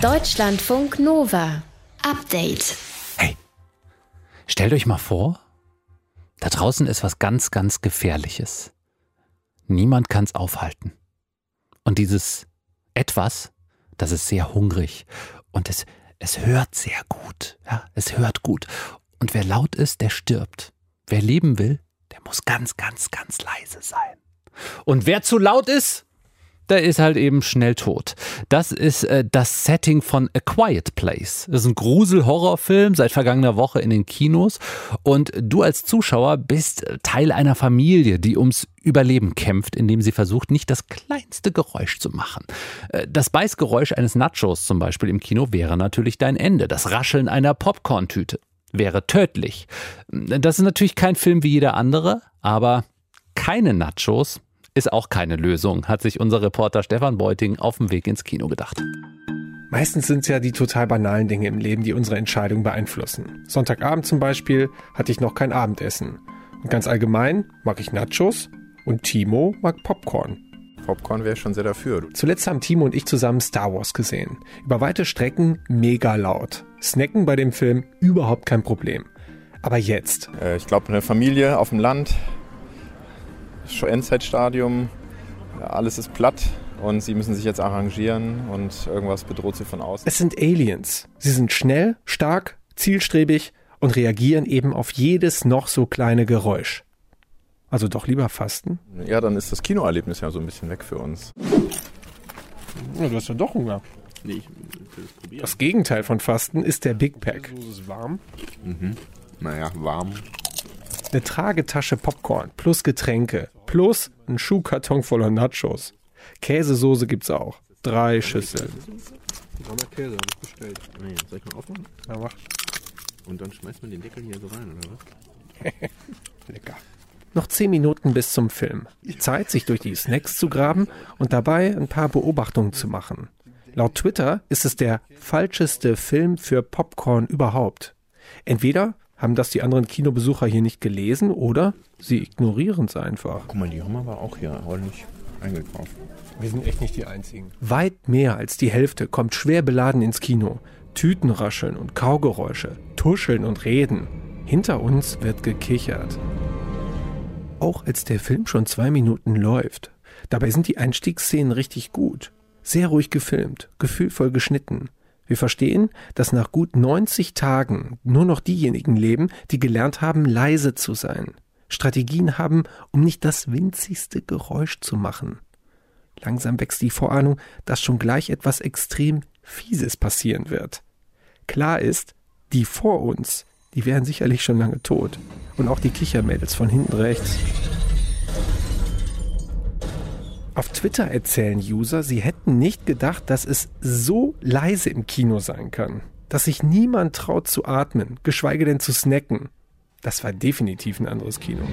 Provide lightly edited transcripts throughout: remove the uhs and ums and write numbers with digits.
Deutschlandfunk Nova. Update. Hey, stellt euch mal vor, da draußen ist was ganz, ganz Gefährliches. Niemand kann es aufhalten. Und dieses Etwas, das ist sehr hungrig und es hört sehr gut. Ja, es hört gut. Und wer laut ist, der stirbt. Wer leben will, der muss ganz, ganz, ganz leise sein. Und wer zu laut ist, der ist halt eben schnell tot. Das ist das Setting von A Quiet Place. Das ist ein Grusel-Horrorfilm seit vergangener Woche in den Kinos. Und du als Zuschauer bist Teil einer Familie, die ums Überleben kämpft, indem sie versucht, nicht das kleinste Geräusch zu machen. Das Beißgeräusch eines Nachos zum Beispiel im Kino wäre natürlich dein Ende. Das Rascheln einer Popcorn-Tüte wäre tödlich. Das ist natürlich kein Film wie jeder andere, aber keine Nachos ist auch keine Lösung, hat sich unser Reporter Stefan Beuting auf dem Weg ins Kino gedacht. Meistens sind es ja die total banalen Dinge im Leben, die unsere Entscheidung beeinflussen. Sonntagabend zum Beispiel hatte ich noch kein Abendessen. Und ganz allgemein mag ich Nachos und Timo mag Popcorn. Popcorn wäre schon sehr dafür. Zuletzt haben Timo und ich zusammen Star Wars gesehen. Über weite Strecken mega laut. Snacken bei dem Film überhaupt kein Problem. Aber jetzt. Ich glaube, eine Familie auf dem Land, Endzeitstadium, alles ist platt und sie müssen sich jetzt arrangieren und irgendwas bedroht sie von außen. Es sind Aliens. Sie sind schnell, stark, zielstrebig und reagieren eben auf jedes noch so kleine Geräusch. Also doch lieber fasten? Ja, dann ist das Kinoerlebnis ja so ein bisschen weg für uns. Ja, du hast ja doch Hunger. Nee, ich will es probieren. Das Gegenteil von Fasten ist der Big Pack. Die Soße ist warm. Naja, warm. Eine Tragetasche Popcorn plus Getränke plus ein Schuhkarton voller Nachos. Käsesoße gibt's auch. 3 Schüsseln. Warmer Käse, hab ich bestellt. Nee, soll ich mal aufmachen? Ja, mach. Und dann schmeißt man den Deckel hier so rein, oder was? Lecker. Noch 10 Minuten bis zum Film. Zeit, sich durch die Snacks zu graben und dabei ein paar Beobachtungen zu machen. Laut Twitter ist es der falscheste Film für Popcorn überhaupt. Entweder haben das die anderen Kinobesucher hier nicht gelesen oder sie ignorieren es einfach. Guck mal, die haben aber auch hier ordentlich eingekauft. Wir sind echt nicht die Einzigen. Weit mehr als die Hälfte kommt schwer beladen ins Kino. Tüten rascheln und Kaugeräusche, tuscheln und reden. Hinter uns wird gekichert. Auch als der Film schon 2 Minuten läuft. Dabei sind die Einstiegsszenen richtig gut. Sehr ruhig gefilmt, gefühlvoll geschnitten. Wir verstehen, dass nach gut 90 Tagen nur noch diejenigen leben, die gelernt haben, leise zu sein. Strategien haben, um nicht das winzigste Geräusch zu machen. Langsam wächst die Vorahnung, dass schon gleich etwas extrem Fieses passieren wird. Klar ist, die vor uns, die wären sicherlich schon lange tot. Und auch die Kichermädels von hinten rechts. Auf Twitter erzählen User, sie hätten nicht gedacht, dass es so leise im Kino sein kann. Dass sich niemand traut zu atmen, geschweige denn zu snacken. Das war definitiv ein anderes Kino.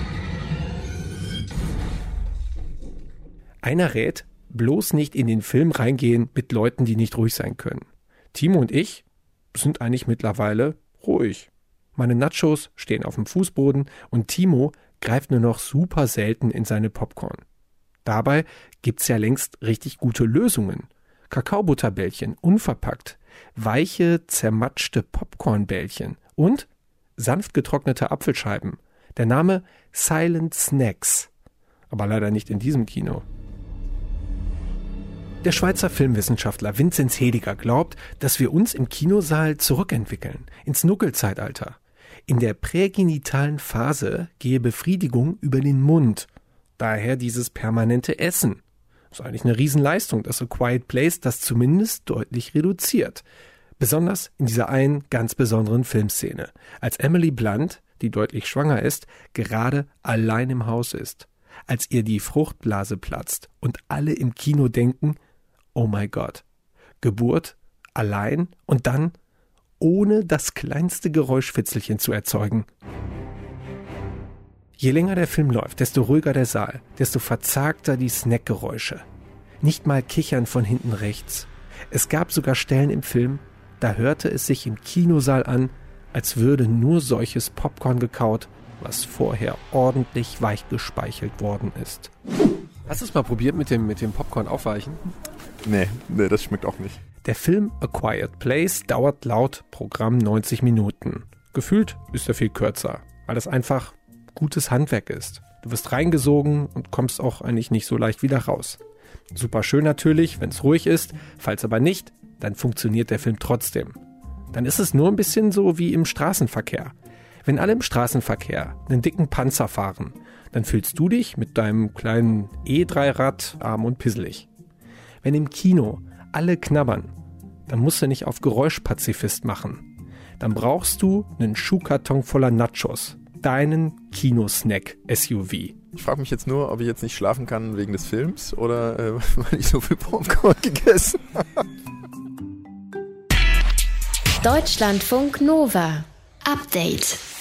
Einer rät, bloß nicht in den Film reingehen mit Leuten, die nicht ruhig sein können. Timo und ich sind eigentlich mittlerweile ruhig. Meine Nachos stehen auf dem Fußboden und Timo greift nur noch super selten in seine Popcorn. Dabei gibt's ja längst richtig gute Lösungen. Kakaobutterbällchen, unverpackt, weiche, zermatschte Popcornbällchen und sanft getrocknete Apfelscheiben. Der Name Silent Snacks. Aber leider nicht in diesem Kino. Der Schweizer Filmwissenschaftler Vinzenz Hediger glaubt, dass wir uns im Kinosaal zurückentwickeln, ins Nuckelzeitalter. In der prägenitalen Phase gehe Befriedigung über den Mund. Daher dieses permanente Essen. Das ist eigentlich eine Riesenleistung, dass A Quiet Place das zumindest deutlich reduziert. Besonders in dieser einen ganz besonderen Filmszene. Als Emily Blunt, die deutlich schwanger ist, gerade allein im Haus ist. Als ihr die Fruchtblase platzt und alle im Kino denken, oh mein Gott, Geburt, allein und dann ohne das kleinste Geräuschfitzelchen zu erzeugen. Je länger der Film läuft, desto ruhiger der Saal, desto verzagter die Snackgeräusche. Nicht mal Kichern von hinten rechts. Es gab sogar Stellen im Film, da hörte es sich im Kinosaal an, als würde nur solches Popcorn gekaut, was vorher ordentlich weich gespeichelt worden ist. Hast du es mal probiert mit dem Popcorn aufweichen? Nee, das schmeckt auch nicht. Der Film A Quiet Place dauert laut Programm 90 Minuten. Gefühlt ist er viel kürzer, weil das einfach gutes Handwerk ist. Du wirst reingesogen und kommst auch eigentlich nicht so leicht wieder raus. Super schön natürlich, wenn es ruhig ist, falls aber nicht, dann funktioniert der Film trotzdem. Dann ist es nur ein bisschen so wie im Straßenverkehr. Wenn alle im Straßenverkehr einen dicken Panzer fahren, dann fühlst du dich mit deinem kleinen E3-Rad arm und pisselig. Wenn im Kino alle knabbern, dann musst du nicht auf Geräuschpazifist machen. Dann brauchst du einen Schuhkarton voller Nachos, deinen Kinosnack-SUV. Ich frage mich jetzt nur, ob ich jetzt nicht schlafen kann wegen des Films oder weil ich so viel Popcorn gegessen habe. Deutschlandfunk Nova. Update.